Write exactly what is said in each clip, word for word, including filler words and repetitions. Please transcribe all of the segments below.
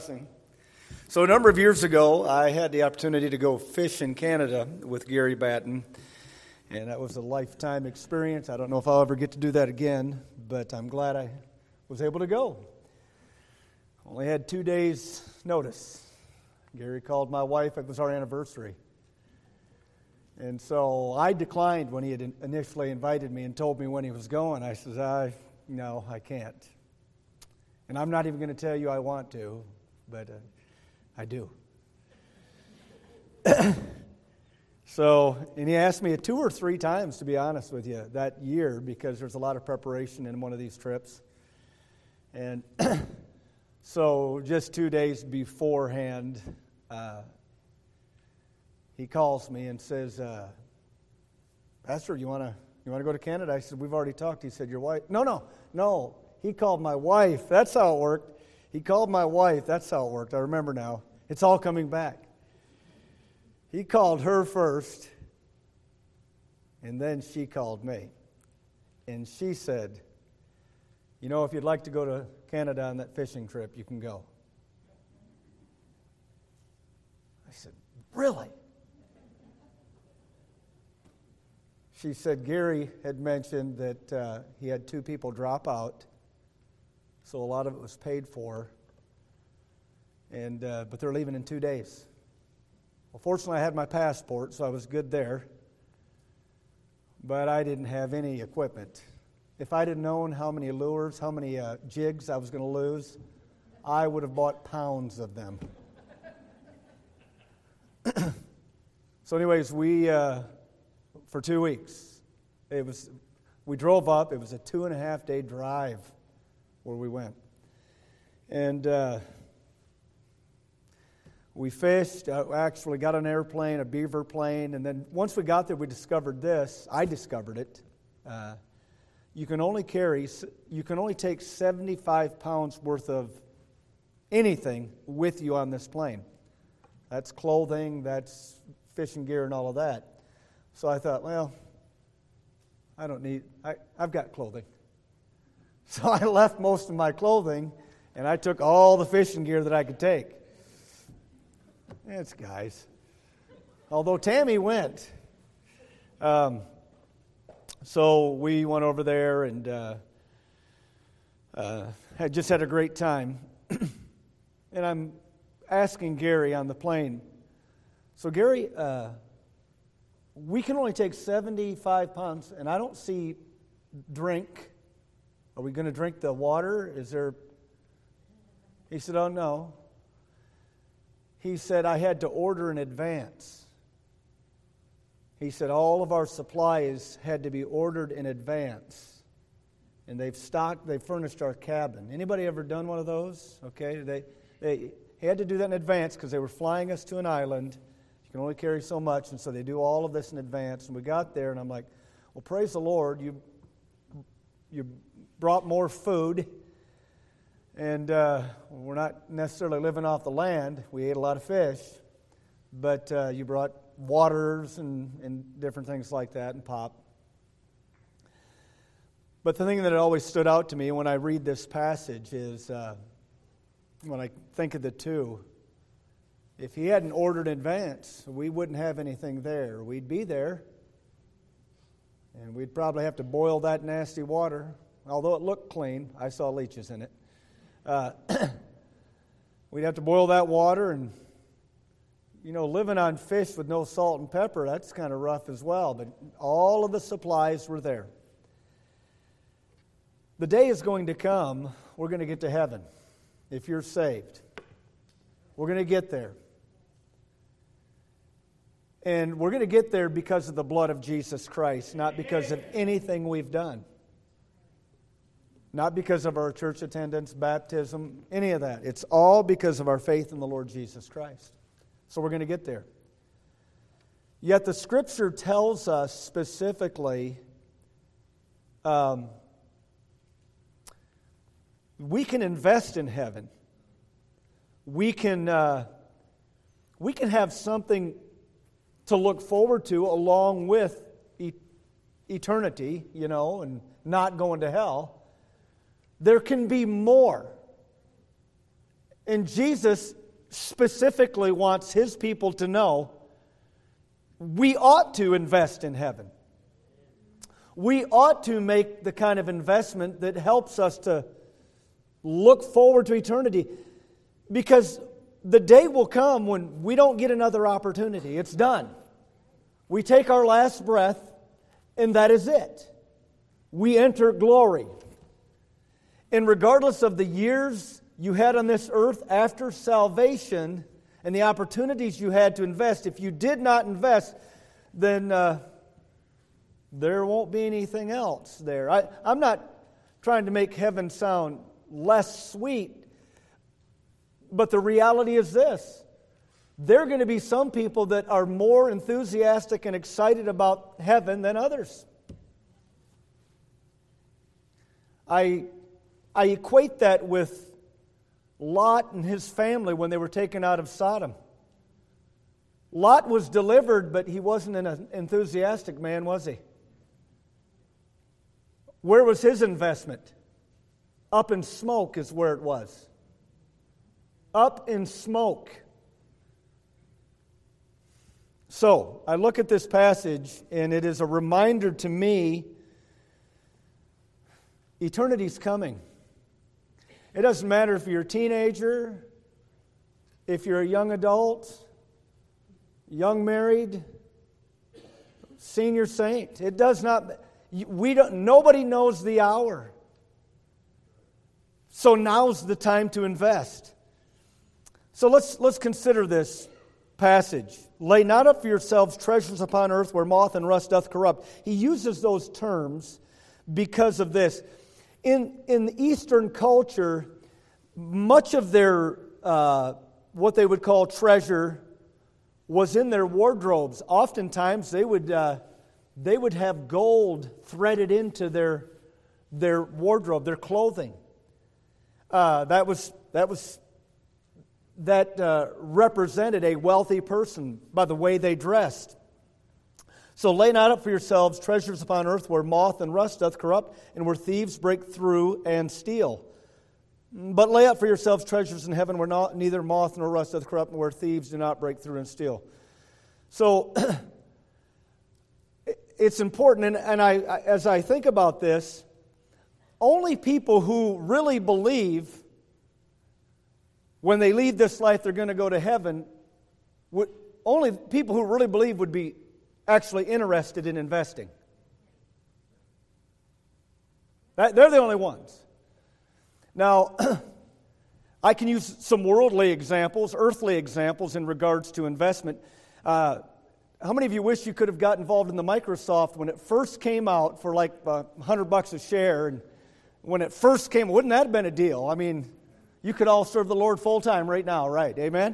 So a number of years ago, I had the opportunity to go fish in Canada with Gary Batten, and that was a lifetime experience. I don't know if I'll ever get to do that again, but I'm glad I was able to go. Only had two days' notice. Gary called my wife. It was our anniversary. And so I declined when he had initially invited me and told me when he was going. I said, I, no, I can't. And I'm not even going to tell you I want to, but uh, I do. So, and he asked me two or three times, to be honest with you, that year, because there's a lot of preparation in one of these trips. And so just two days beforehand, uh, he calls me and says, uh, Pastor, you want to you want to go to Canada? I said, we've already talked. He said, your wife? No, no, no. He called my wife. That's how it worked. He called my wife. That's how it worked. I remember now. It's all coming back. He called her first, and then she called me. And she said, you know, if you'd like to go to Canada on that fishing trip, you can go. I said, really? She said Gary had mentioned that uh, he had two people drop out, so a lot of it was paid for, and uh, but they're leaving in two days. Well, fortunately, I had my passport, so I was good there, but I didn't have any equipment. If I'd have known how many lures, how many uh, jigs I was going to lose, I would have bought pounds of them. So anyways, we... Uh, For two weeks. It was, we drove up. It was a two and a half day drive where we went. And uh, we fished. I actually got an airplane, a beaver plane. And then once we got there, we discovered this. I discovered it. Uh, you can only carry, you can only take seventy-five pounds worth of anything with you on this plane. That's clothing, that's fishing gear and all of that. So I thought, well, I don't need, I, I've got clothing. So I left most of my clothing, and I took all the fishing gear that I could take. It's guys. Although Tammy went. Um, so we went over there and uh, uh, had just had a great time. And I'm asking Gary on the plane, so Gary, uh, we can only take seventy-five pounds, and I don't see drink. Are we going to drink the water? Is there... He said, oh, no. He said, I had to order in advance. He said, all of our supplies had to be ordered in advance. And they've stocked, they've furnished our cabin. Anybody ever done one of those? Okay, they, they had to do that in advance because they were flying us to an island. You can only carry so much, and so they do all of this in advance. And we got there, and I'm like, well, praise the Lord, you you brought more food, and uh, we're not necessarily living off the land. We ate a lot of fish, but uh, you brought waters and, and different things like that, and pop. But the thing that always stood out to me when I read this passage is, uh, when I think of the two, if he hadn't ordered in advance, we wouldn't have anything there. We'd be there, and we'd probably have to boil that nasty water. Although it looked clean, I saw leeches in it. Uh, we'd have to boil that water, and, you know, living on fish with no salt and pepper, that's kind of rough as well. But all of the supplies were there. The day is going to come, we're going to get to heaven, if you're saved. We're going to get there. And we're going to get there because of the blood of Jesus Christ, not because of anything we've done. Not because of our church attendance, baptism, any of that. It's all because of our faith in the Lord Jesus Christ. So we're going to get there. Yet the Scripture tells us specifically um, we can invest in heaven. We can uh, we can have something to look forward to along with e- eternity, you know, and not going to hell. There can be more. And Jesus specifically wants His people to know we ought to invest in heaven. We ought to make the kind of investment that helps us to look forward to eternity. Because the day will come when we don't get another opportunity. It's done. We take our last breath, and that is it. We enter glory. And regardless of the years you had on this earth after salvation and the opportunities you had to invest, if you did not invest, then uh, there won't be anything else there. I, I'm not trying to make heaven sound less sweet, but the reality is this. There are going to be some people that are more enthusiastic and excited about heaven than others. I, I equate that with Lot and his family when they were taken out of Sodom. Lot was delivered, but he wasn't an enthusiastic man, was he? Where was his investment? Up in smoke is where it was. Up in smoke. So, I look at this passage, and it is a reminder to me, eternity's coming. It doesn't matter if you're a teenager, if you're a young adult, young married, senior saint. It does not. We don't. Nobody knows the hour. So now's the time to invest. So let's let's consider this passage. Lay not up for yourselves treasures upon earth where moth and rust doth corrupt. He uses those terms because of this. In in the Eastern culture, much of their uh, what they would call treasure was in their wardrobes. Oftentimes, they would uh, they would have gold threaded into their their wardrobe, their clothing. Uh, that was that was that uh, represented a wealthy person by the way they dressed. So lay not up for yourselves treasures upon earth where moth and rust doth corrupt, and where thieves break through and steal. But lay up for yourselves treasures in heaven where not, neither moth nor rust doth corrupt, and where thieves do not break through and steal. So it's important, and, and I, as I think about this, only people who really believe when they leave this life they're going to go to heaven, would, only people who really believe would be actually interested in investing. That, they're the only ones. Now, I can use some worldly examples, earthly examples in regards to investment. Uh, how many of you wish you could have got involved in the Microsoft when it first came out for like uh, one hundred bucks a share? And when it first came, wouldn't that have been a deal? I mean, you could all serve the Lord full time right now, right? Amen?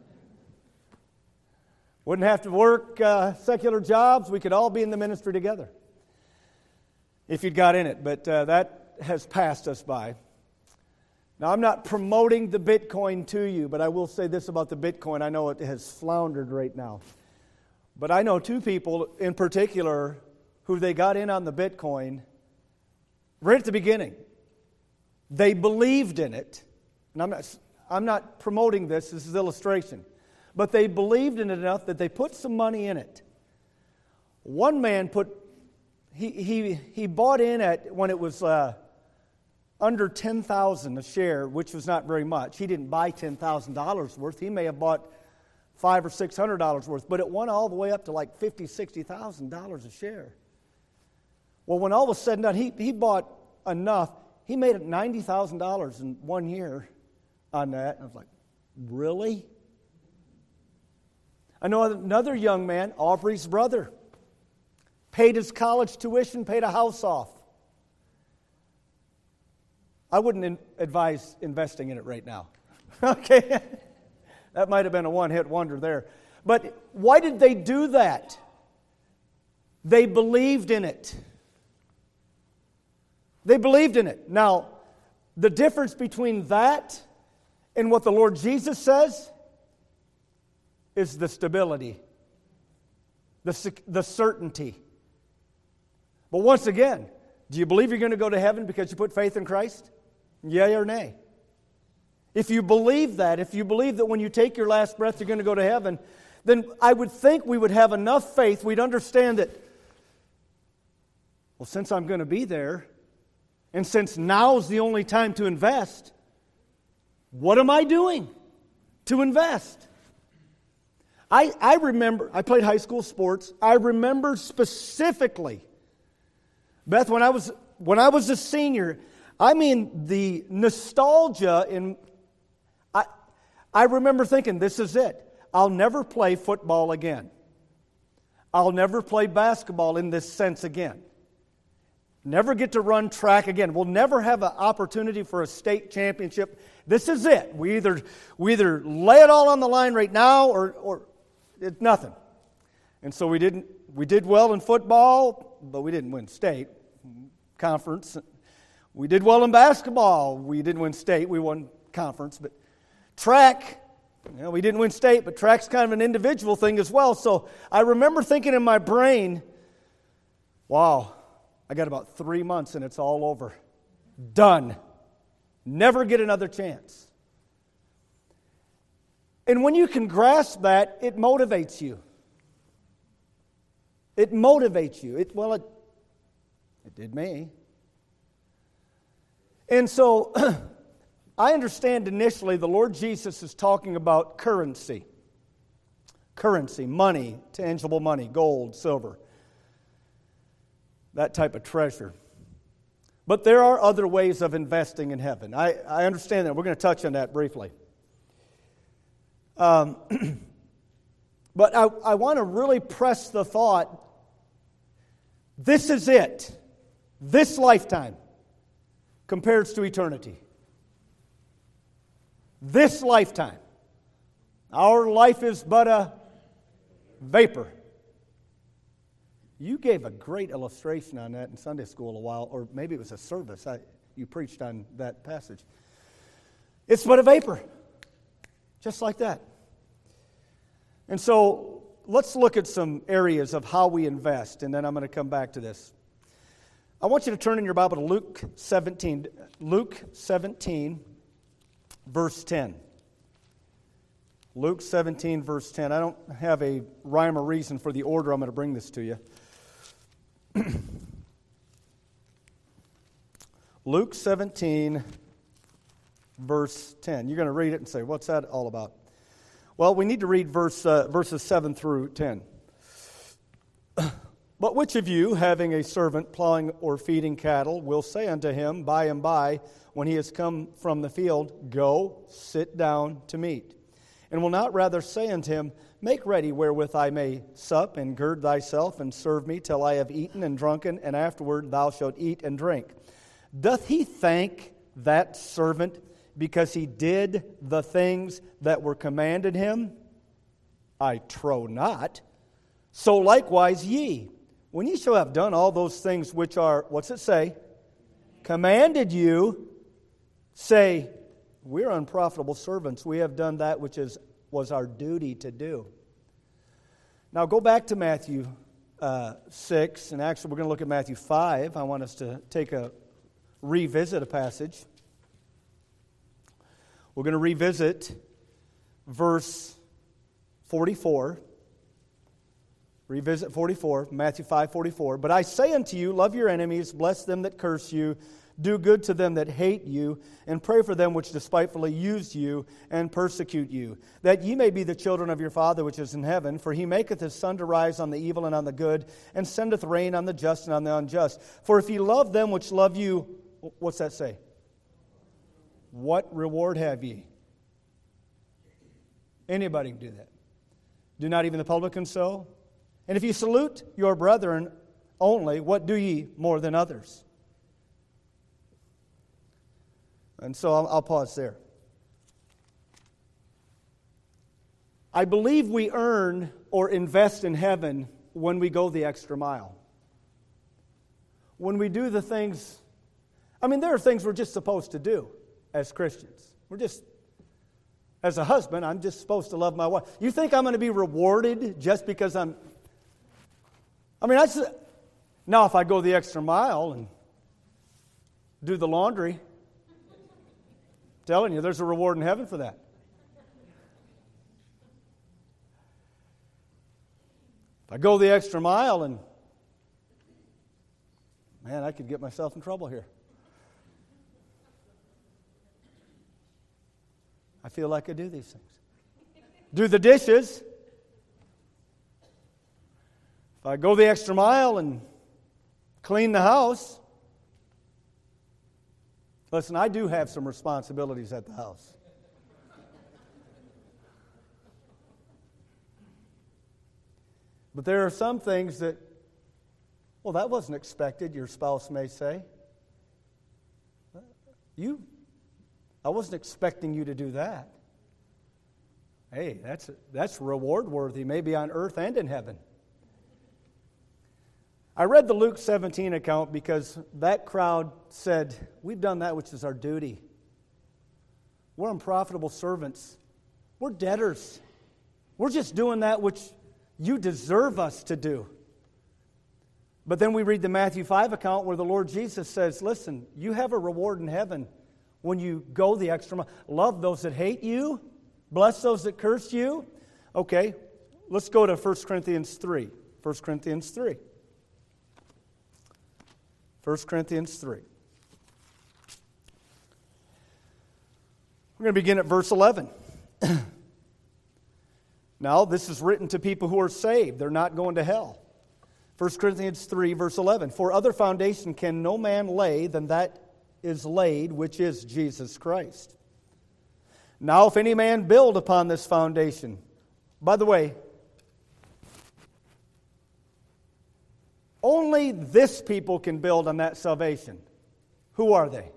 Wouldn't have to work uh, secular jobs. We could all be in the ministry together if you'd got in it. But uh, that has passed us by. Now, I'm not promoting the Bitcoin to you, but I will say this about the Bitcoin. I know it has floundered right now. But I know two people in particular who they got in on the Bitcoin right at the beginning. They believed in it. And I'm not, I'm not promoting this. This is illustration. But they believed in it enough that they put some money in it. One man put, he he he bought in at when it was uh, under ten thousand dollars a share, which was not very much. He didn't buy ten thousand dollars worth. He may have bought five or six hundred dollars worth, but it went all the way up to like fifty, sixty thousand dollars a share. Well, when all was said and done, he he bought enough. He made it ninety thousand dollars in one year on that. And I was like, really? I know another young man, Aubrey's brother, paid his college tuition, paid a house off. I wouldn't in- advise investing in it right now. Okay? That might have been a one-hit wonder there. But why did they do that? They believed in it. They believed in it. Now, the difference between that and what the Lord Jesus says is the stability, the, the certainty. But once again, do you believe you're going to go to heaven because you put faith in Christ? Yea or nay? if you believe that, if you believe that when you take your last breath you're going to go to heaven, then I would think we would have enough faith, we'd understand that, well, since I'm going to be there, and since now's the only time to invest, what am I doing to invest? I, I remember, I played high school sports. I remember specifically, Beth, when I was when I was a senior, I mean the nostalgia in, I, I remember thinking, this is it. I'll never play football again. I'll never play basketball in this sense again. Never get to run track again. We'll never have an opportunity for a state championship. This is it. We either we either lay it all on the line right now or or it's nothing. And so we didn't we did well in football, but we didn't win state conference. We did well in basketball. We didn't win state. We won conference. But track, you know, we didn't win state, but track's kind of an individual thing as well. So I remember thinking in my brain, wow, I got about three months and it's all over. Done. Never get another chance. And when you can grasp that, it motivates you. It motivates you. It, well, it, it did me. And so, I understand initially the Lord Jesus is talking about currency. Currency, money, tangible money, gold, silver. That type of treasure. But there are other ways of investing in heaven. I, I understand that. We're going to touch on that briefly. Um, but I, I want to really press the thought, this is it. This lifetime compares to eternity. This lifetime. Our life is but a vapor. You gave a great illustration on that in Sunday school a while, or maybe it was a service. I, you preached on that passage. It's but a vapor. Just like that. And so let's look at some areas of how we invest, and then I'm going to come back to this. I want you to turn in your Bible to Luke seventeen. Luke seventeen, verse ten. Luke seventeen, verse ten. I don't have a rhyme or reason for the order I'm going to bring this to you. Luke seventeen, verse ten. You're going to read it and say, what's that all about? Well, we need to read verse uh, verses seven through ten. But which of you, having a servant plowing or feeding cattle, will say unto him by and by, when he has come from the field, go, sit down to meat? And will not rather say unto him, make ready wherewith I may sup, and gird thyself, and serve me till I have eaten and drunken, and afterward thou shalt eat and drink? Doth he thank that servant because he did the things that were commanded him? I trow not. So likewise ye, when ye shall have done all those things which are, what's it say? Commanded you, say, we're unprofitable servants. We have done that which is was our duty to do. Now go back to Matthew uh, six, and actually we're going to look at Matthew five. I want us to take a revisit a passage. We're going to revisit verse forty-four. Revisit forty-four, Matthew five forty-four. But I say unto you, love your enemies, bless them that curse you, do good to them that hate you, and pray for them which despitefully use you and persecute you, that ye may be the children of your Father which is in heaven. For he maketh his sun to rise on the evil and on the good, and sendeth rain on the just and on the unjust. For if ye love them which love you, what's that say? What reward have ye? Anybody can do that. Do not even the publicans so? And if ye salute your brethren only, what do ye more than others? And so I'll, I'll pause there. I believe we earn or invest in heaven when we go the extra mile. When we do the things, I mean, there are things we're just supposed to do as Christians. We're just, as a husband, I'm just supposed to love my wife. You think I'm going to be rewarded just because I'm, I mean, I just, now if I go the extra mile and do the laundry, telling you, there's a reward in heaven for that. If I go the extra mile and, man, I could get myself in trouble here. I feel like I do these things. Do the dishes. If I go the extra mile and clean the house. Listen, I do have some responsibilities at the house. But there are some things that, well, that wasn't expected, your spouse may say. You, I wasn't expecting you to do that. Hey, that's that's reward worthy, maybe on earth and in heaven. I read the Luke seventeen account because that crowd said, we've done that which is our duty. We're unprofitable servants. We're debtors. We're just doing that which you deserve us to do. But then we read the Matthew five account where the Lord Jesus says, listen, you have a reward in heaven when you go the extra mile. Love those that hate you. Bless those that curse you. Okay, let's go to First Corinthians three. First Corinthians three. First Corinthians three. We're going to begin at verse eleven. Now, this is written to people who are saved. They're not going to hell. First Corinthians three, verse eleven. For other foundation can no man lay than that is laid, which is Jesus Christ. Now, if any man build upon this foundation. By the way, only this people can build on that salvation. Who are they?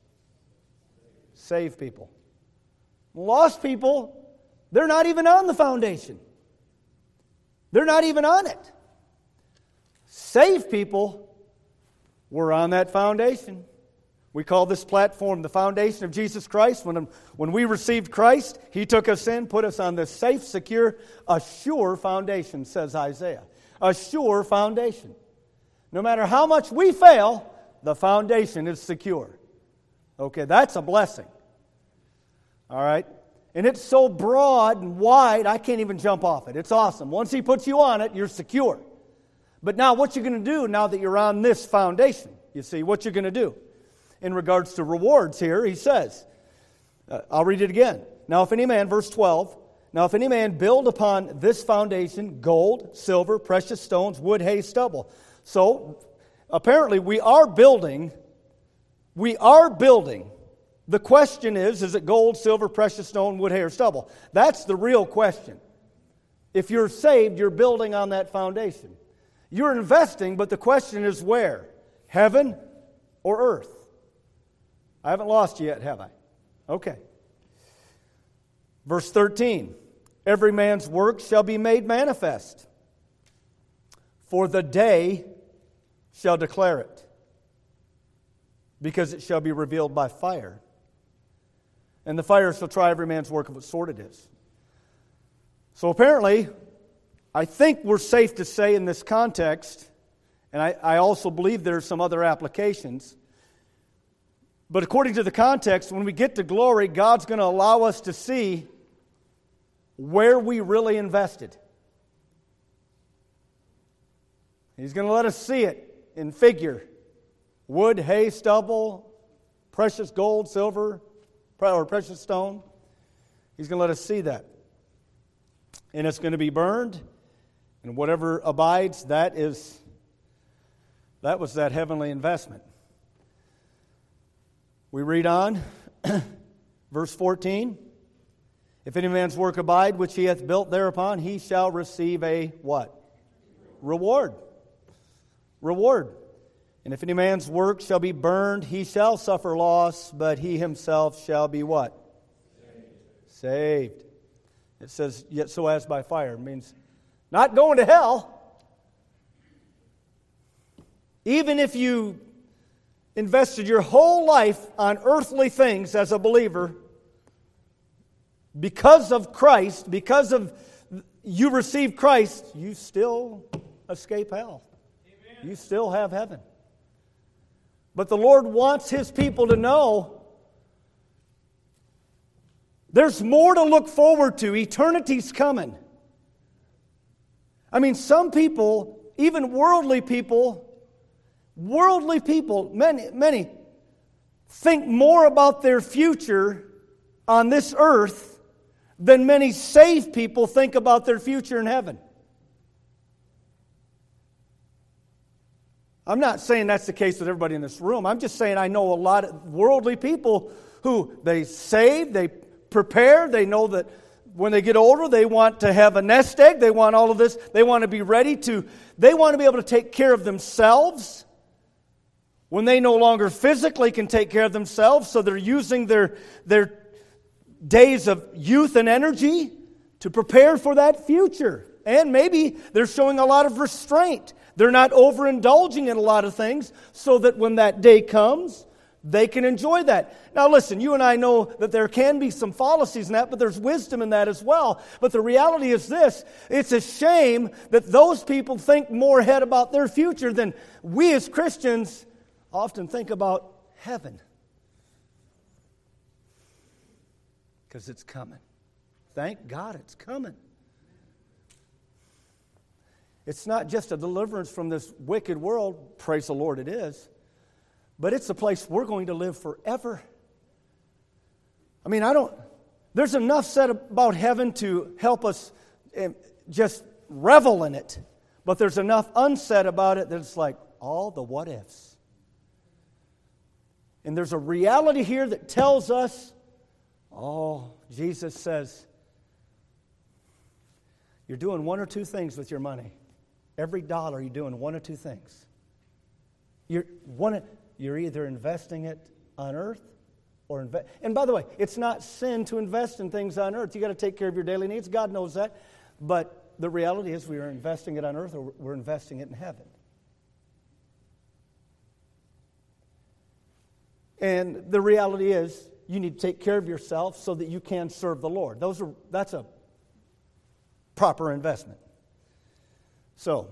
Saved people. Lost people, they're not even on the foundation. They're not even on it. Saved people, we're on that foundation. We call this platform the foundation of Jesus Christ. When, when we received Christ, He took us in, put us on this safe, secure, a sure foundation, says Isaiah. A sure foundation. No matter how much we fail, the foundation is secure. Okay, that's a blessing. All right? And it's so broad and wide, I can't even jump off it. It's awesome. Once He puts you on it, you're secure. But now what you're going to do now that you're on this foundation, you see, what you're going to do? In regards to rewards here, he says, uh, I'll read it again. Now if any man, verse twelve, now if any man build upon this foundation gold, silver, precious stones, wood, hay, stubble. So apparently we are building, we are building. The question is, is it gold, silver, precious stone, wood, hay, or stubble? That's the real question. If you're saved, you're building on that foundation. You're investing, but the question is where? Heaven or earth? I haven't lost you yet, have I? Okay. Verse thirteen. Every man's work shall be made manifest, for the day shall declare it, because it shall be revealed by fire. And the fire shall try every man's work of what sort it is. So apparently, I think we're safe to say in this context, and I, I also believe there are some other applications, but according to the context, when we get to glory, God's going to allow us to see where we really invested. He's going to let us see it in figure. Wood, hay, stubble, precious gold, silver, or precious stone. He's going to let us see that. And it's going to be burned, and whatever abides, that is, that was that heavenly investment. We read on, verse fourteen. If any man's work abide, which he hath built thereupon, he shall receive a what? Reward. Reward. And if any man's work shall be burned, he shall suffer loss, but he himself shall be what? Saved. Saved. It says, yet so as by fire. It means not going to hell. Even if you invested your whole life on earthly things as a believer, because of Christ, because of you received Christ, you still escape hell. Amen. You still have heaven. But the Lord wants His people to know There's more to look forward to. Eternity's coming. I mean, some people, even worldly people, worldly people, many, many, think more about their future on this earth than many saved people think about their future in heaven. I'm not saying that's the case with everybody in this room. I'm just saying I know a lot of worldly people who they save, they prepare, they know that when they get older, they want to have a nest egg, they want all of this, they want to be ready to, they want to be able to take care of themselves when they no longer physically can take care of themselves, so they're using their, their days of youth and energy to prepare for that future. And maybe they're showing a lot of restraint. They're not overindulging in a lot of things so that when that day comes, they can enjoy that. Now listen, you and I know that there can be some fallacies in that, but there's wisdom in that as well. But the reality is this: it's a shame that those people think more ahead about their future than we as Christians often think about heaven. Because it's coming. Thank God it's coming. It's not just a deliverance from this wicked world, praise the Lord it is, but it's a place we're going to live forever. I mean, I don't, there's enough said about heaven to help us just revel in it, but there's enough unsaid about it that it's like all the what ifs. And there's a reality here that tells us, oh, Jesus says, you're doing one or two things with your money. Every dollar you're doing one or two things. You're one. You're either investing it on earth or invest. And by the way, it's not sin to invest in things on earth. You got to take care of your daily needs. God knows that. But the reality is, we are investing it on earth or we're investing it in heaven. And the reality is, you need to take care of yourself so that you can serve the Lord. Those are that's a proper investment. So,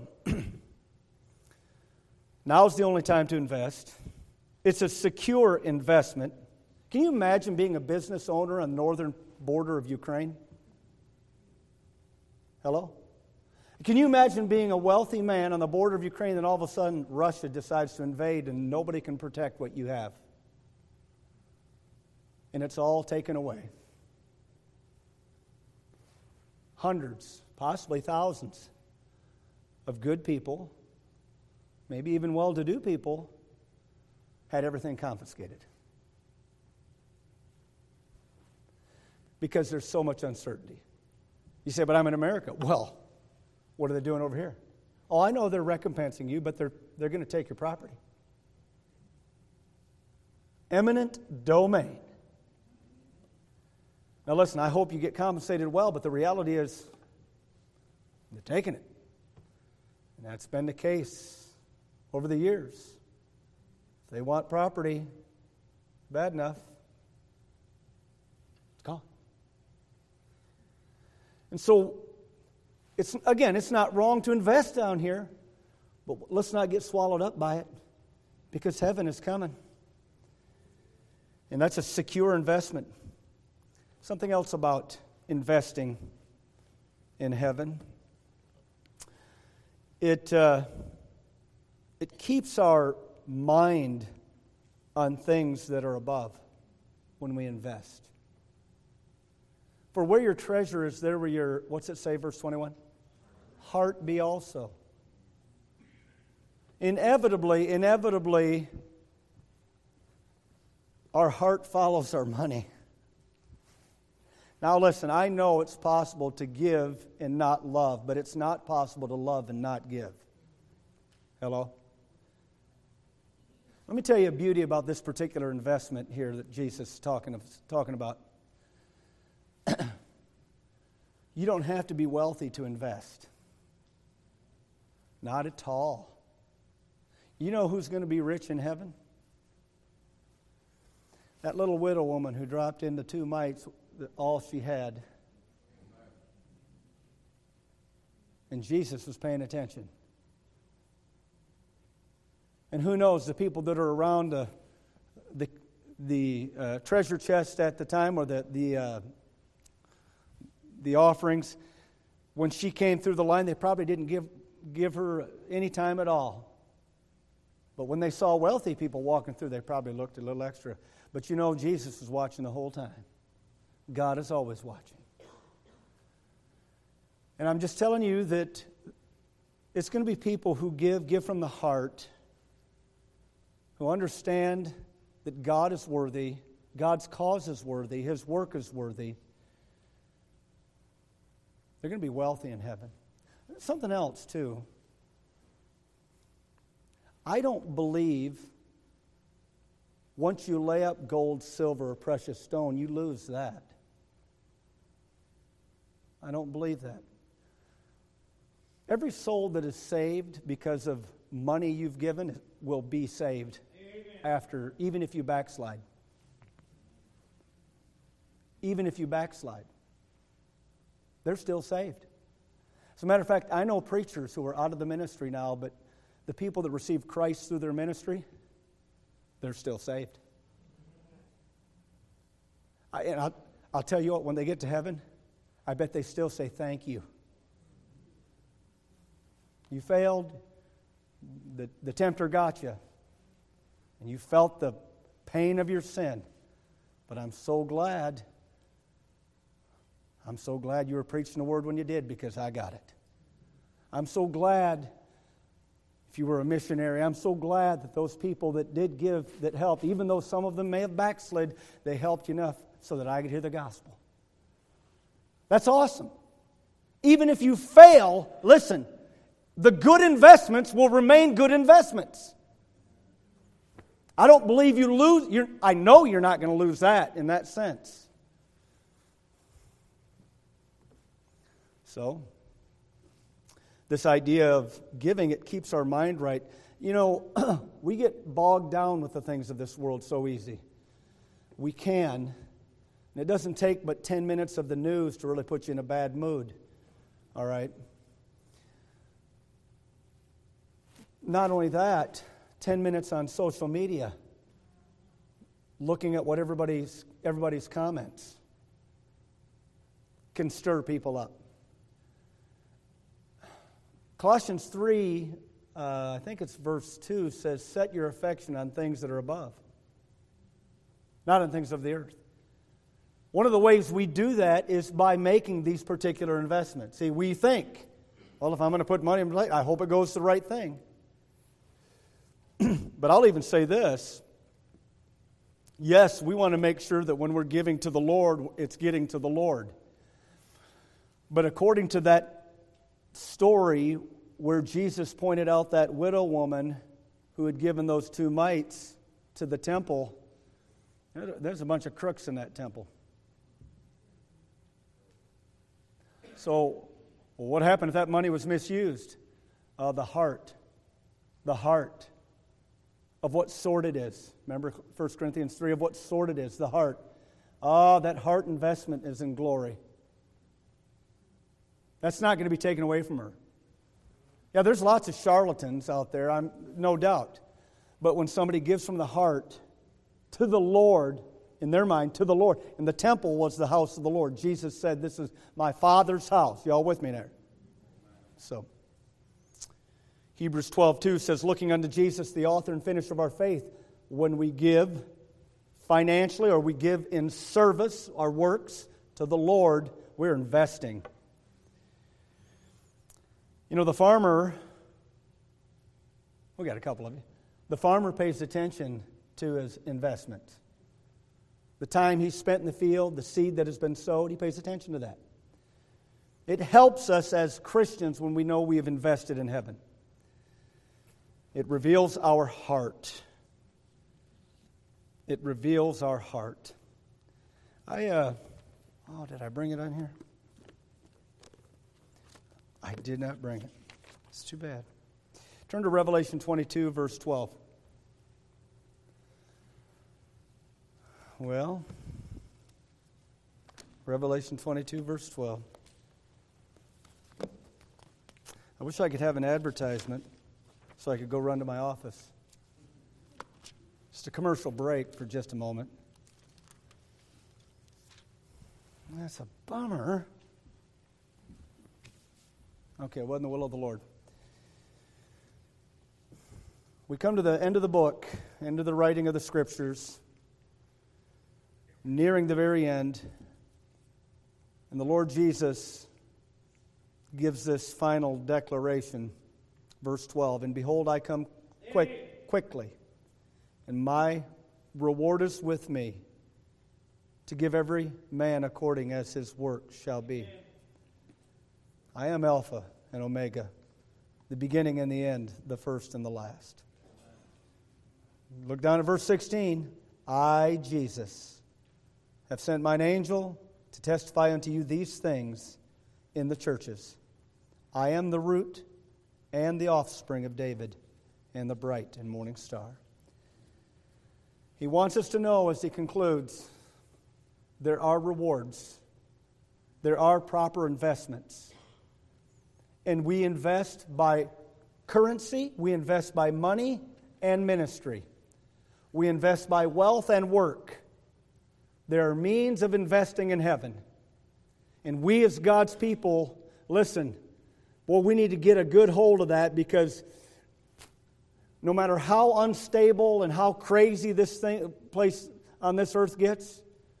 now's the only time to invest. It's a secure investment. Can you imagine being a business owner on the northern border of Ukraine? Hello? Can you imagine being a wealthy man on the border of Ukraine and all of a sudden Russia decides to invade and nobody can protect what you have? And it's all taken away. Hundreds, possibly thousands of good people, maybe even well-to-do people, had everything confiscated. Because there's so much uncertainty. You say, but I'm in America. Well, what are they doing over here? Oh, I know they're recompensing you, but they're, they're going to take your property. Eminent domain. Now listen, I hope you get compensated well, but the reality is they're taking it. And that's been the case over the years. If they want property bad enough, it's gone. And so, it's again, it's not wrong to invest down here, but let's not get swallowed up by it, because heaven is coming. And that's a secure investment. Something else about investing in heaven. It, uh, it keeps our mind on things that are above when we invest. For where your treasure is, there where your, what's it say, verse twenty-one? Heart be also. Inevitably, inevitably, our heart follows our money. Now listen, I know it's possible to give and not love, but it's not possible to love and not give. Hello? Let me tell you a beauty about this particular investment here that Jesus is talking, talking about. You don't have to be wealthy to invest. Not at all. You know who's going to be rich in heaven? That little widow woman who dropped in the two mites, all she had. And Jesus was paying attention. And who knows, the people that are around the the, the uh, treasure chest at the time, or the, the uh, the offerings. When she came through the line, they probably didn't give, give her any time at all. But when they saw wealthy people walking through, they probably looked a little extra. But you know, Jesus was watching the whole time. God is always watching. And I'm just telling you that it's going to be people who give, give from the heart, who understand that God is worthy, God's cause is worthy, His work is worthy. They're going to be wealthy in heaven. Something else, too. I don't believe once you lay up gold, silver, or precious stone, you lose that. I don't believe that. Every soul that is saved because of money you've given will be saved. Amen. After, even if you backslide. Even if you backslide. They're still saved. As a matter of fact, I know preachers who are out of the ministry now, but the people that receive Christ through their ministry, they're still saved. I, and I'll, I'll tell you what, when they get to heaven, I bet they still say thank you. You failed, the, the tempter got you, and you felt the pain of your sin. But I'm so glad, I'm so glad you were preaching the word when you did, because I got it. I'm so glad if you were a missionary, I'm so glad that those people that did give, that helped, even though some of them may have backslid, they helped you enough so that I could hear the gospel. That's awesome. Even if you fail, listen, the good investments will remain good investments. I don't believe you lose, you're, I know you're not going to lose that in that sense. So, this idea of giving, it keeps our mind right. You know, we get bogged down with the things of this world so easy. We can. And it doesn't take but ten minutes of the news to really put you in a bad mood. All right? Not only that, ten minutes on social media, looking at what everybody's everybody's comments can stir people up. Colossians three, uh, I think it's verse two, says, set your affection on things that are above, not on things of the earth. One of the ways we do that is by making these particular investments. See, we think, well, if I'm going to put money in play, I hope it goes to the right thing. But I'll even say this. Yes, we want to make sure that when we're giving to the Lord, it's getting to the Lord. But according to that story where Jesus pointed out that widow woman who had given those two mites to the temple, there's a bunch of crooks in that temple. So, well, what happened if that money was misused? Uh, the heart. The heart. Of what sort it is. Remember First Corinthians three, of what sort it is, the heart. Ah, that heart investment is in glory. That's not going to be taken away from her. Yeah, there's lots of charlatans out there, I'm no doubt. But when somebody gives from the heart to the Lord, in their mind, to the Lord, and the temple was the house of the Lord. Jesus said, this is my Father's house. You all with me there? So, Hebrews twelve two says, looking unto Jesus, the author and finisher of our faith, when we give financially or we give in service, our works, to the Lord, we're investing. You know, the farmer, we got a couple of you, the farmer pays attention to his investment. The time he's spent in the field, the seed that has been sowed, he pays attention to that. It helps us as Christians when we know we have invested in heaven. It reveals our heart. It reveals our heart. I, uh, oh, did I bring it on here? I did not bring it. It's too bad. Turn to Revelation twenty-two, verse twelve. Well, Revelation twenty-two, verse twelve. I wish I could have an advertisement so I could go run to my office. Just a commercial break for just a moment. That's a bummer. Okay, it wasn't the will of the Lord. We come to the end of the book, end of the writing of the Scriptures, nearing the very end, and the Lord Jesus gives this final declaration, verse twelve, "And behold, I come quick, quickly, and my reward is with me, to give every man according as his work shall be. I am Alpha and Omega, the beginning and the end, the first and the last." Look down at verse sixteen. "I, Jesus, have sent mine angel to testify unto you these things in the churches. I am the root and the offspring of David and the bright and morning star." He wants us to know, as he concludes, there are rewards. There are proper investments. And we invest by currency, we invest by money and ministry. We invest by wealth and work. There are means of investing in heaven. And we as God's people, listen, well, we need to get a good hold of that, because no matter how unstable and how crazy this thing, place on this earth gets,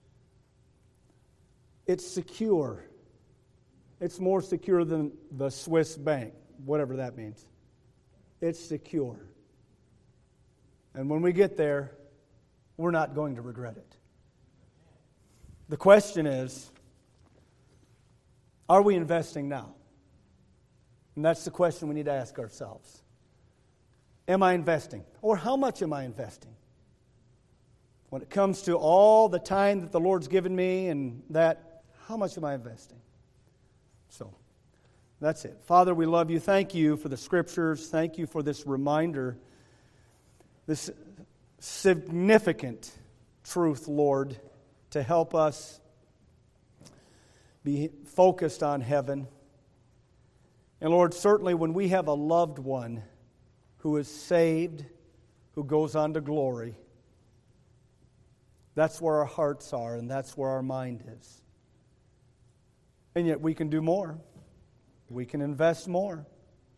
it's secure. It's more secure than the Swiss bank, whatever that means. It's secure. And when we get there, we're not going to regret it. The question is, are we investing now? And that's the question we need to ask ourselves. Am I investing? Or how much am I investing? When it comes to all the time that the Lord's given me and that, how much am I investing? So, that's it. Father, we love you. Thank you for the Scriptures. Thank you for this reminder, this significant truth, Lord, to help us be focused on heaven. And Lord, certainly when we have a loved one who is saved, who goes on to glory, that's where our hearts are and that's where our mind is. And yet we can do more. We can invest more.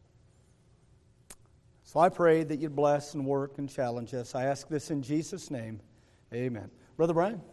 So I pray that you'd bless and work and challenge us. I ask this in Jesus' name. Amen. Brother Brian?